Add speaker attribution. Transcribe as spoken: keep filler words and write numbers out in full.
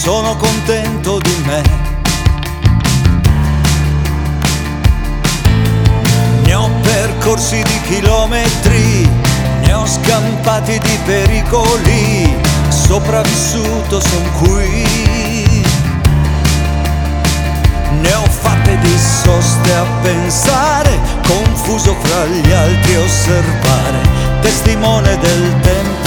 Speaker 1: sono contento di me. Ne ho percorsi di chilometri, ne ho scampati di pericoli, sopravvissuto son qui. Ne ho fatte di soste a pensare, confuso fra gli altri osservare, testimone del tempo